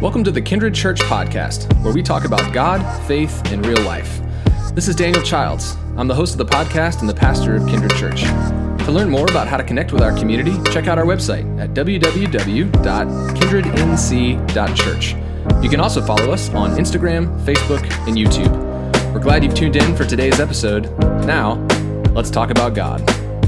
Welcome to the Kindred Church podcast, where we talk about God, faith, and real life. This is Daniel Childs. I'm the host of the podcast and the pastor of Kindred Church. To learn more about how to connect with our community, check out our website at www.kindrednc.church. You can also follow us on Instagram, Facebook, and YouTube. We're glad you've tuned in for today's episode. Now, let's talk about God.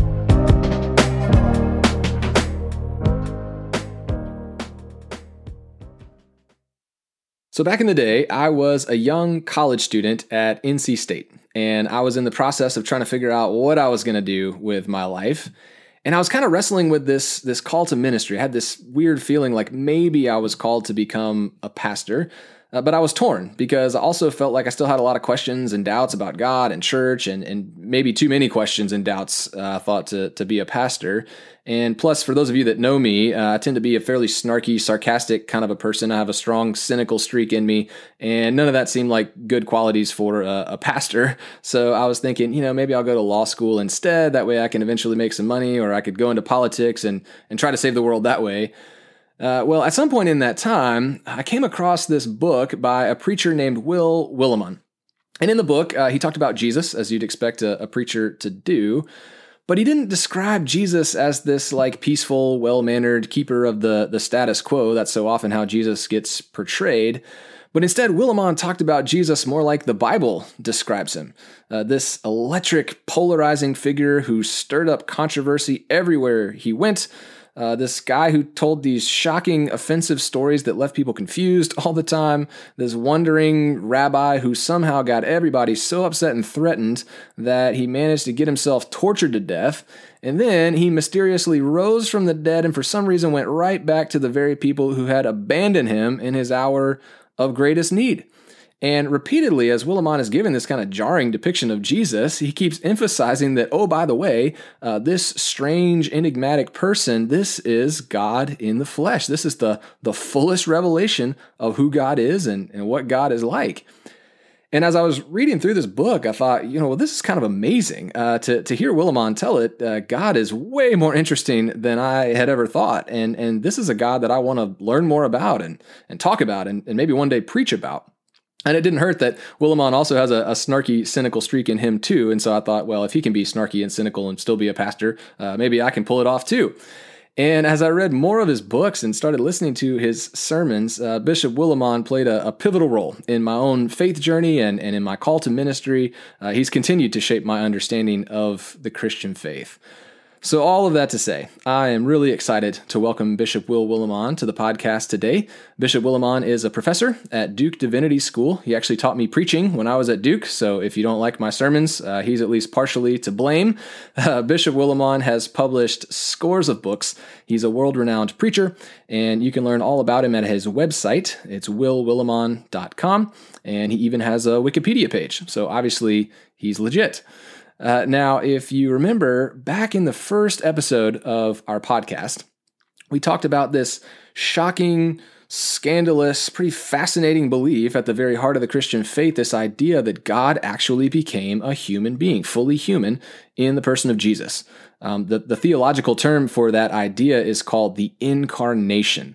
So back in the day, I was a young college student at NC State, and I was in the process of trying to figure out what I was going to do with my life. And I was kind of wrestling with this call to ministry. I had this weird feeling like maybe I was called to become a pastor, but I was torn because I also felt like I still had a lot of questions and doubts about God and church, and maybe too many questions and doubts, I thought, to be a pastor. And plus, for those of you that know me, I tend to be a fairly snarky, sarcastic kind of a person. I have a strong, cynical streak in me, and none of that seemed like good qualities for a pastor. So I was thinking, maybe I'll go to law school instead. That way I can eventually make some money, or I could go into politics and try to save the world that way. Well, at some point in that time, I came across this book by a preacher named Will Willimon. And in the book, he talked about Jesus, as you'd expect a preacher to do. But he didn't describe Jesus as this peaceful, well-mannered keeper of the status quo. That's so often how Jesus gets portrayed. But instead, Willimon talked about Jesus more like the Bible describes him. This electric, polarizing figure who stirred up controversy everywhere he went. This guy who told these shocking, offensive stories that left people confused all the time. This wandering rabbi who somehow got everybody so upset and threatened that he managed to get himself tortured to death. And then he mysteriously rose from the dead and for some reason went right back to the very people who had abandoned him in his hour of greatest need. And repeatedly, as Willimon is given this kind of jarring depiction of Jesus, he keeps emphasizing that, oh, by the way, this strange, enigmatic person, this is God in the flesh. This is the fullest revelation of who God is and what God is like. And as I was reading through this book, I thought, this is kind of amazing to hear Willimon tell it. God is way more interesting than I had ever thought. And this is a God that I want to learn more about and talk about and maybe one day preach about. And it didn't hurt that Willimon also has a snarky, cynical streak in him too. And so I thought, well, if he can be snarky and cynical and still be a pastor, maybe I can pull it off too. And as I read more of his books and started listening to his sermons, Bishop Willimon played a pivotal role in my own faith journey and in my call to ministry. He's continued to shape my understanding of the Christian faith. So all of that to say, I am really excited to welcome Bishop Will Willimon to the podcast today. Bishop Willimon is a professor at Duke Divinity School. He actually taught me preaching when I was at Duke, so if you don't like my sermons, he's at least partially to blame. Bishop Willimon has published scores of books. He's a world-renowned preacher, and you can learn all about him at his website. It's willwillimon.com, and he even has a Wikipedia page, so obviously he's legit. Now, if you remember, back in the first episode of our podcast, we talked about this shocking, scandalous, pretty fascinating belief at the very heart of the Christian faith, this idea that God actually became a human being, fully human, in the person of Jesus. The theological term for that idea is called the incarnation.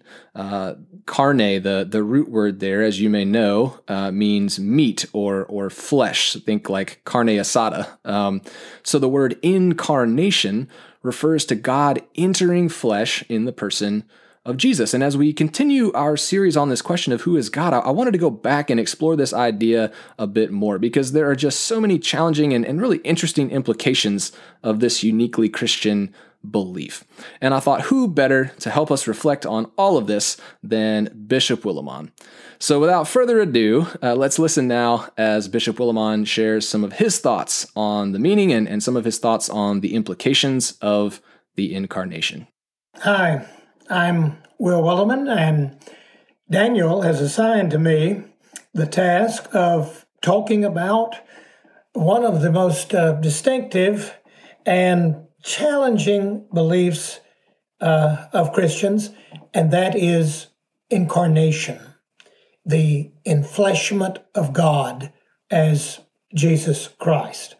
Carne, the root word there, as you may know, means meat or flesh. Think like carne asada. So the word incarnation refers to God entering flesh in the person of Jesus. And as we continue our series on this question of who is God, I wanted to go back and explore this idea a bit more because there are just so many challenging and really interesting implications of this uniquely Christian belief. And I thought, who better to help us reflect on all of this than Bishop Willimon? So without further ado, let's listen now as Bishop Willimon shares some of his thoughts on the meaning and some of his thoughts on the implications of the incarnation. Hi, I'm Will Willimon, and Daniel has assigned to me the task of talking about one of the most distinctive and challenging beliefs of Christians, and that is incarnation, the enfleshment of God as Jesus Christ.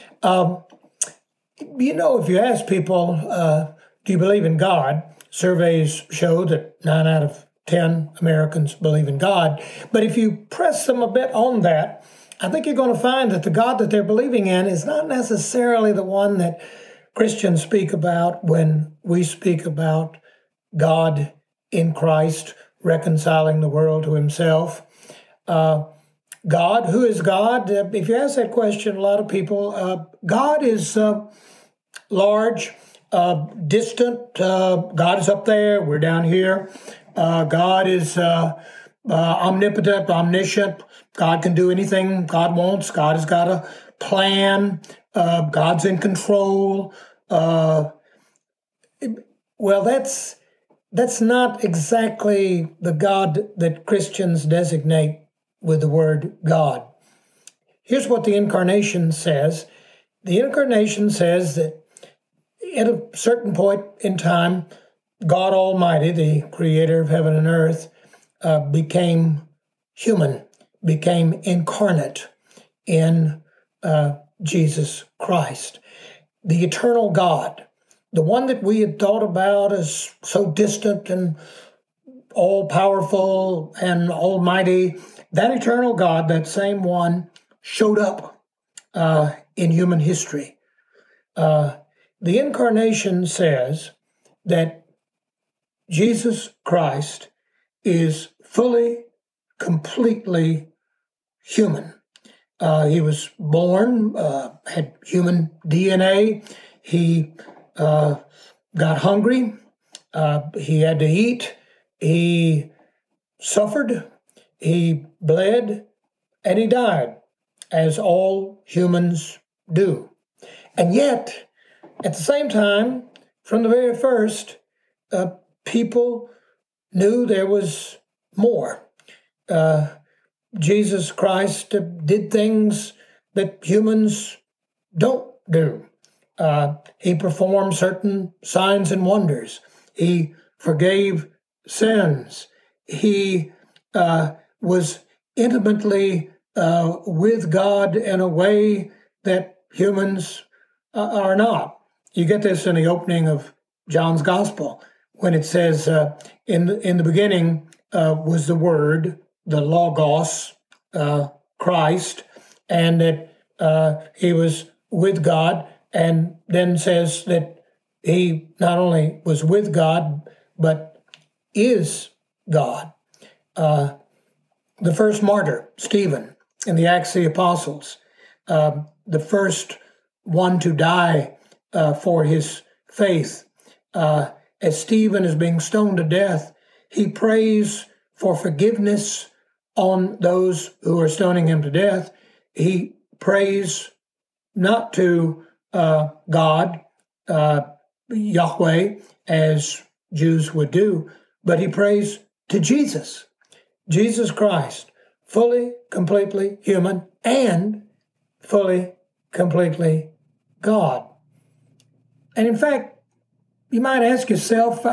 If you ask people, do you believe in God? Surveys show that 9 out of 10 Americans believe in God. But if you press them a bit on that, I think you're going to find that the God that they're believing in is not necessarily the one that Christians speak about when we speak about God in Christ reconciling the world to himself. God, who is God? If you ask that question, a lot of people, God is large, distant. God is up there. We're down here. God is omnipotent, omniscient. God can do anything God wants. God has got a plan. God's in control. Well, that's not exactly the God that Christians designate with the word God. Here's what the Incarnation says. The Incarnation says that at a certain point in time, God Almighty, the creator of heaven and earth, became human, became incarnate in Jesus Christ. The eternal God, the one that we had thought about as so distant and all-powerful and almighty, that eternal God, that same one, showed up in human history. The Incarnation says that Jesus Christ is fully, completely human. He was born, had human DNA. He got hungry. He had to eat. He suffered. He bled. And he died, as all humans do. And yet, at the same time, from the very first, people knew there was more. Jesus Christ did things that humans don't do. He performed certain signs and wonders. He forgave sins. He was intimately with God in a way that humans are not. You get this in the opening of John's Gospel when it says, in the beginning was the Word, the Logos, Christ, and that he was with God, and then says that he not only was with God, but is God. The first martyr, Stephen, in the Acts of the Apostles, the first one to die for his faith. As Stephen is being stoned to death, he prays for forgiveness on those who are stoning him to death. He prays not to God, Yahweh, as Jews would do, but he prays to Jesus, Jesus Christ, fully, completely human and fully, completely God. And in fact, you might ask yourself,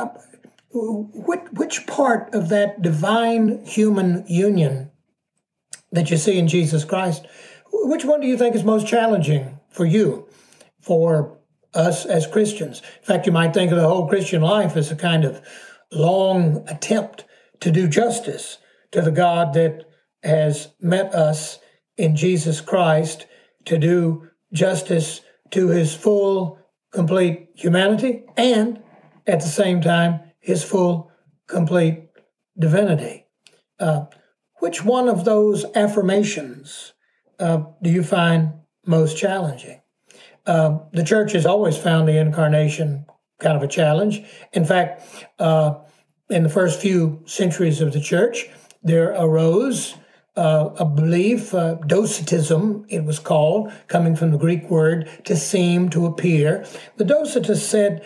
which part of that divine human union that you see in Jesus Christ, which one do you think is most challenging for you, for us as Christians? In fact, you might think of the whole Christian life as a kind of long attempt to do justice to the God that has met us in Jesus Christ, to do justice to his full, complete humanity, and at the same time, his full, complete divinity. Which one of those affirmations do you find most challenging? The church has always found the Incarnation kind of a challenge. In fact, in the first few centuries of the church, there arose a belief, Docetism, it was called, coming from the Greek word to seem, to appear. The Docetists said,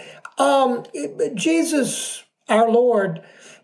Jesus, our Lord,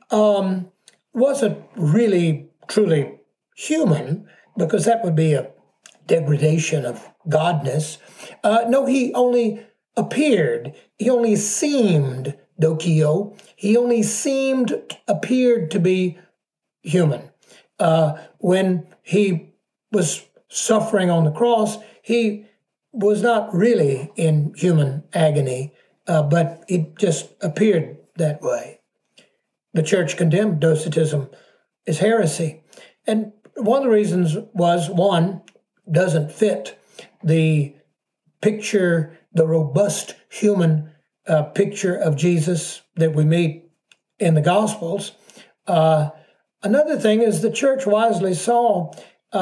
wasn't really, truly human, because that would be a degradation of godness. No, he only appeared. He only seemed, dokio, he only appeared to be human. When he was suffering on the cross, he was not really in human agony, but it just appeared that way. the church condemned Docetism as heresy. And one of the reasons was, one, doesn't fit the picture, the robust human picture of Jesus that we meet in the Gospels. Another thing is the church wisely saw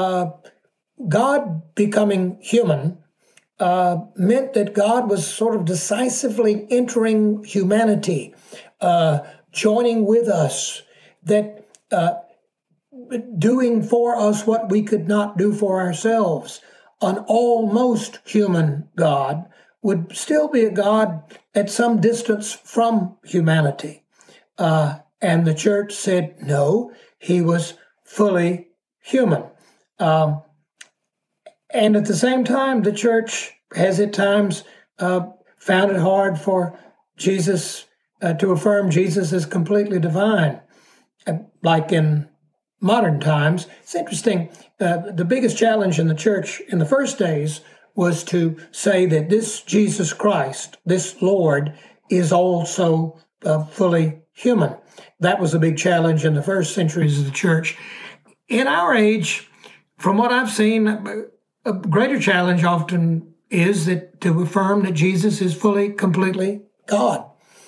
God becoming human meant that God was sort of decisively entering humanity, joining with us, that doing for us what we could not do for ourselves. An almost human God would still be a God at some distance from humanity. And the church said, no, he was fully human. And at the same time, the church has at times found it hard for Jesus to affirm Jesus as completely divine. Like in modern times, it's interesting, the biggest challenge in the church in the first days was to say that this Jesus Christ, this Lord, is also fully human. That was a big challenge in the first centuries of the church. In our age, from what I've seen, a greater challenge often is that to affirm that Jesus is fully, completely God.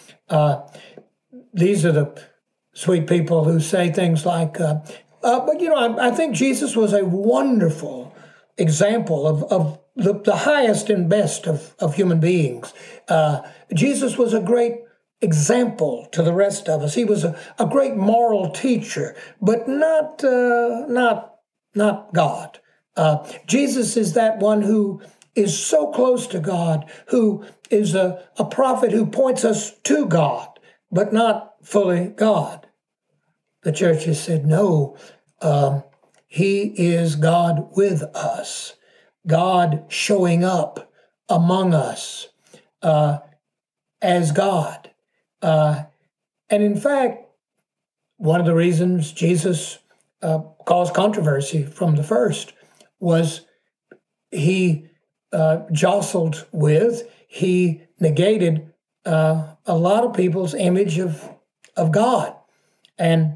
These are the sweet people who say things like, I think Jesus was a wonderful example of the highest and best of human beings. Jesus was a great example to the rest of us. He was a great moral teacher, but not God. Jesus is that one who is so close to God, who is a prophet who points us to God, but not fully God. The church has said, no, he is God with us, God showing up among us as God. And in fact, one of the reasons Jesus caused controversy from the first was he jostled with, he negated a lot of people's image of God. And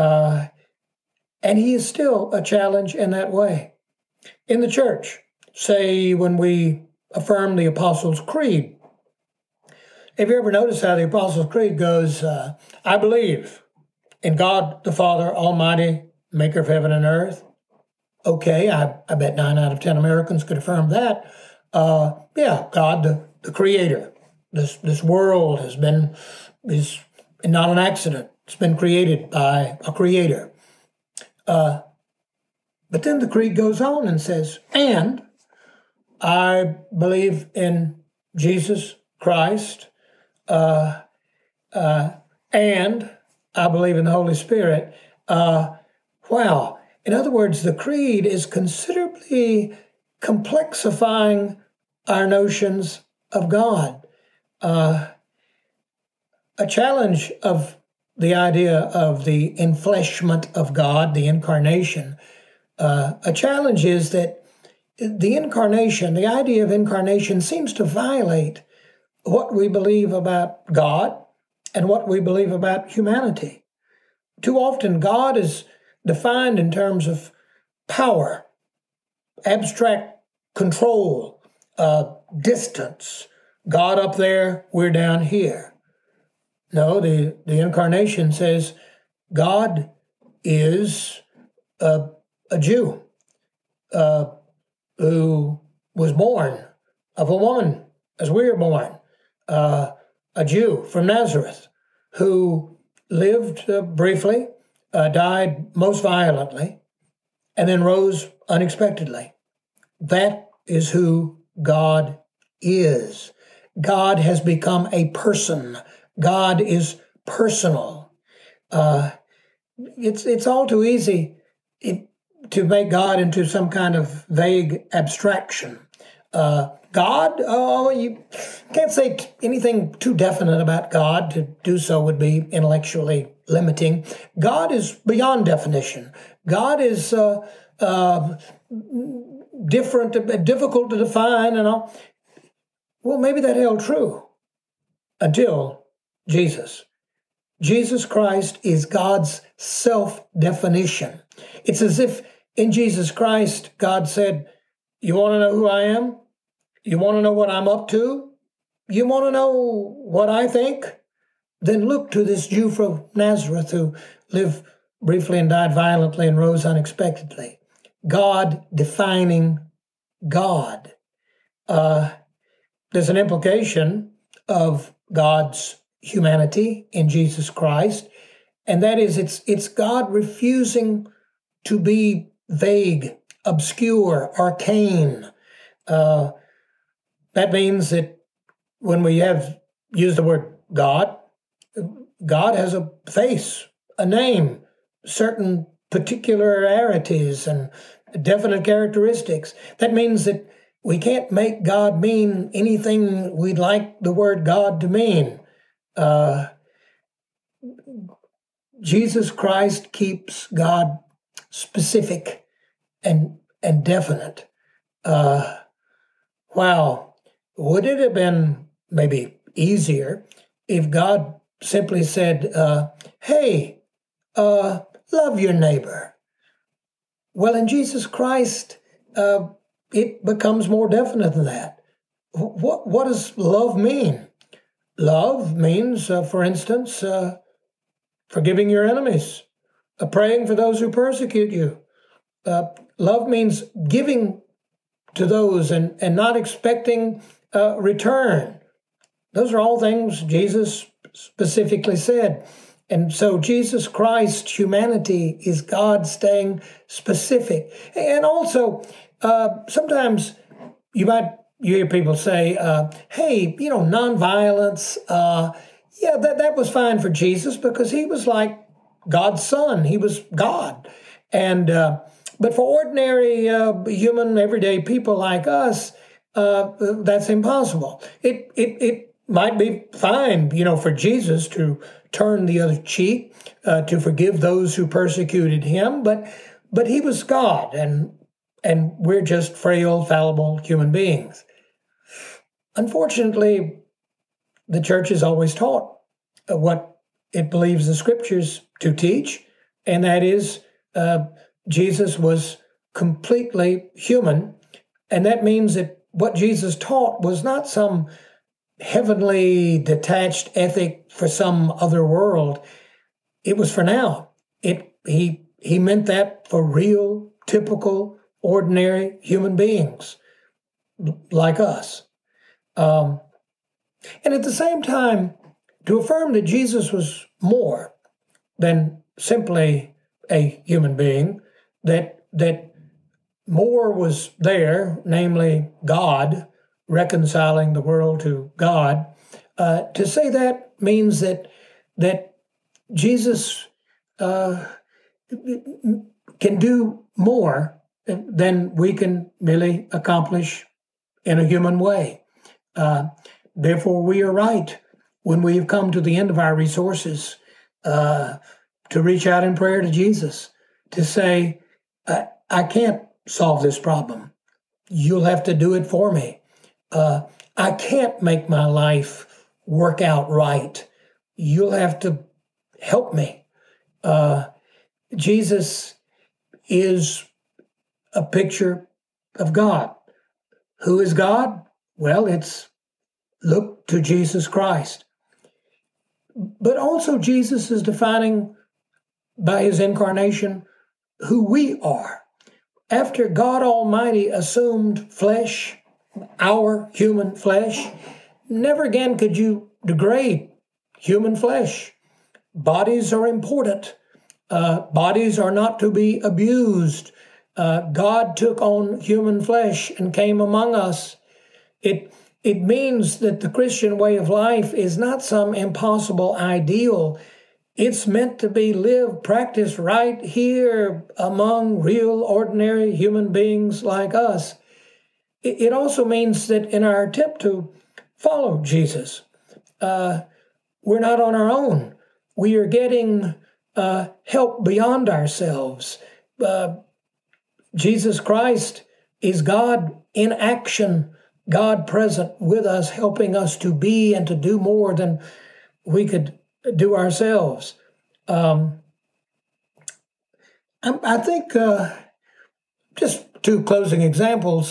he is still a challenge in that way. In the church, say when we affirm the Apostles' Creed, have you ever noticed how the Apostles' Creed goes, I believe in God the Father Almighty, maker of heaven and earth? Okay, I bet 9 out of 10 Americans could affirm that. God, the Creator. This world is not an accident. It's been created by a Creator. But then the creed goes on and says, and I believe in Jesus Christ, and I believe in the Holy Spirit. Wow. In other words, the creed is considerably complexifying our notions of God. A challenge of the idea of the enfleshment of God, the incarnation, a challenge is that the incarnation, the idea of incarnation seems to violate what we believe about God and what we believe about humanity. Too often, God is defined in terms of power, abstract control, distance. God up there, we're down here. No, the incarnation says God is a Jew who was born of a woman as we are born, a Jew from Nazareth who lived briefly, died most violently, and then rose unexpectedly. That is who God is. God has become a person. God is personal. It's all too easy to make God into some kind of vague abstraction. God, you can't say anything too definite about God. To do so would be intellectually limiting. God is beyond definition. God is different, difficult to define, and all. Well, maybe that held true until Jesus. Jesus Christ is God's self-definition. It's as if in Jesus Christ, God said, you want to know who I am? You want to know what I'm up to? You want to know what I think? Then look to this Jew from Nazareth who lived briefly and died violently and rose unexpectedly. God defining God. There's an implication of God's humanity in Jesus Christ, and that is it's God refusing to be vague, obscure, arcane. That means that when we have used the word God, God has a face, a name, certain particularities and definite characteristics. That means that we can't make God mean anything we'd like the word God to mean. Jesus Christ keeps God specific and definite. Wow. Would it have been maybe easier if God simply said, hey, love your neighbor? Well, in Jesus Christ, it becomes more definite than that. What does love mean? Love means, for instance, forgiving your enemies, praying for those who persecute you. Love means giving to those and not expecting return. Those are all things Jesus specifically said. And so Jesus Christ's humanity is God staying specific. And also, sometimes you hear people say, hey, nonviolence, that was fine for Jesus because he was like God's son. He was God. And but for ordinary human, everyday people like us, that's impossible. It might be fine, for Jesus to turn the other cheek, to forgive those who persecuted him, but he was God, and we're just frail, fallible human beings. Unfortunately, the church has always taught what it believes the scriptures to teach, and that is Jesus was completely human, and that means that what Jesus taught was not some heavenly detached ethic for some other world. It was for now. He meant that for real, typical, ordinary human beings like us. And at the same time, to affirm that Jesus was more than simply a human being, that more was there, namely God, reconciling the world to God. To say that means that Jesus can do more than we can really accomplish in a human way. Therefore, we are right when we have come to the end of our resources to reach out in prayer to Jesus, to say, I can't solve this problem. You'll have to do it for me. I can't make my life work out right. You'll have to help me. Jesus is a picture of God. Who is God? Well, it's look to Jesus Christ. But also Jesus is defining by his incarnation who we are. After God Almighty assumed flesh, our human flesh, never again could you degrade human flesh. Bodies are important. Bodies are not to be abused. God took on human flesh and came among us. It means that the Christian way of life is not some impossible ideal. It's meant to be lived, practiced right here among real, ordinary human beings like us. It also means that in our attempt to follow Jesus, we're not on our own. We are getting help beyond ourselves. Jesus Christ is God in action, God present with us, helping us to be and to do more than we could do ourselves. I think just two closing examples.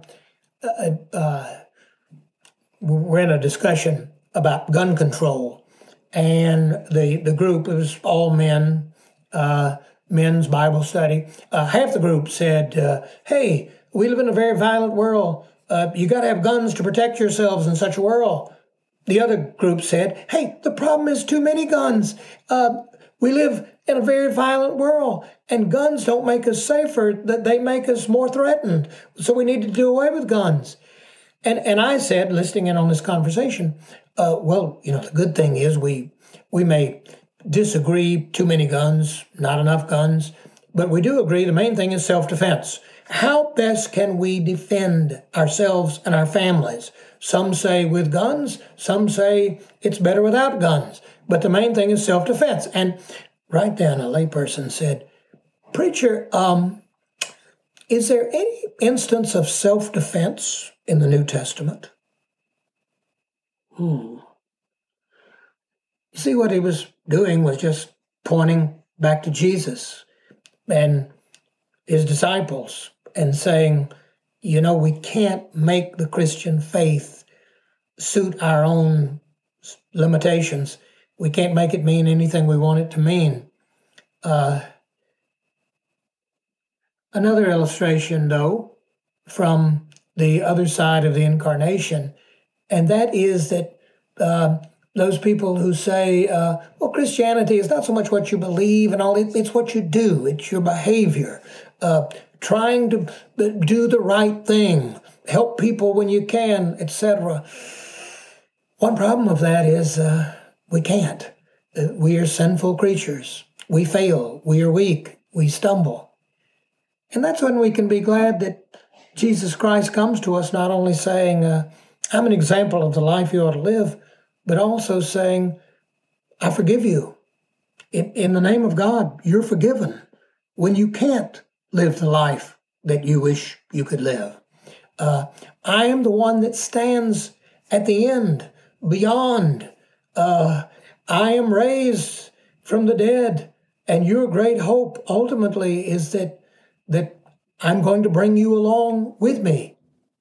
We're in a discussion about gun control, and the group, it was all men, men's Bible study. Half the group said, hey, we live in a very violent world. You got to have guns to protect yourselves in such a world. The other group said, hey, the problem is too many guns. We live in a very violent world, and guns don't make us safer, that they make us more threatened. So we need to do away with guns. And I said, listening in on this conversation, well, the good thing is we may disagree, too many guns, not enough guns, but we do agree the main thing is self-defense. How best can we defend ourselves and our families? Some say with guns, some say it's better without guns, but the main thing is self-defense. And right then, a layperson said, Preacher, is there any instance of self-defense in the New Testament? You see, what he was doing was just pointing back to Jesus and his disciples and saying, we can't make the Christian faith suit our own limitations. We can't make it mean anything we want it to mean. Another illustration, though, from the other side of the incarnation, and that is that those people who say, Christianity is not so much what you believe and all, it's what you do, it's your behavior, trying to do the right thing, help people when you can, etc. One problem of that is we can't. We are sinful creatures. We fail. We are weak. We stumble. And that's when we can be glad that Jesus Christ comes to us, not only saying, I'm an example of the life you ought to live, but also saying, I forgive you. In the name of God, you're forgiven when you can't live the life that you wish you could live. I am the one that stands at the end, beyond. I am raised from the dead, and your great hope ultimately is that I'm going to bring you along with me.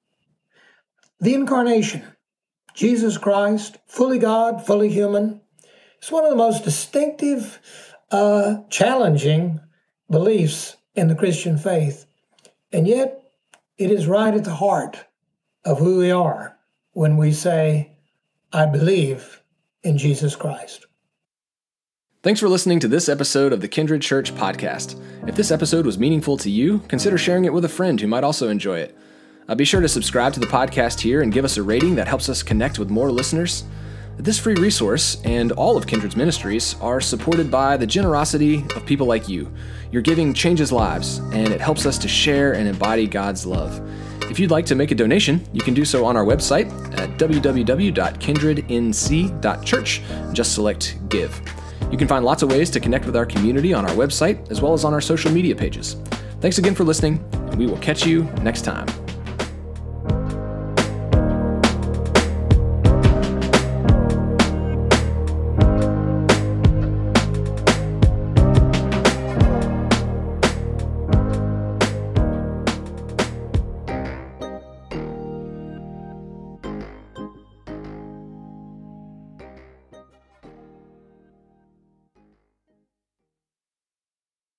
The incarnation, Jesus Christ, fully God, fully human, it's one of the most distinctive, challenging beliefs in the Christian faith. And yet, it is right at the heart of who we are when we say, I believe in Jesus Christ. Thanks for listening to this episode of the Kindred Church podcast. If this episode was meaningful to you, consider sharing it with a friend who might also enjoy it. Be sure to subscribe to the podcast here and give us a rating that helps us connect with more listeners. This free resource and all of Kindred's ministries are supported by the generosity of people like you. Your giving changes lives, and it helps us to share and embody God's love. If you'd like to make a donation, you can do so on our website at www.kindrednc.church. Just select Give. You can find lots of ways to connect with our community on our website, as well as on our social media pages. Thanks again for listening, and we will catch you next time.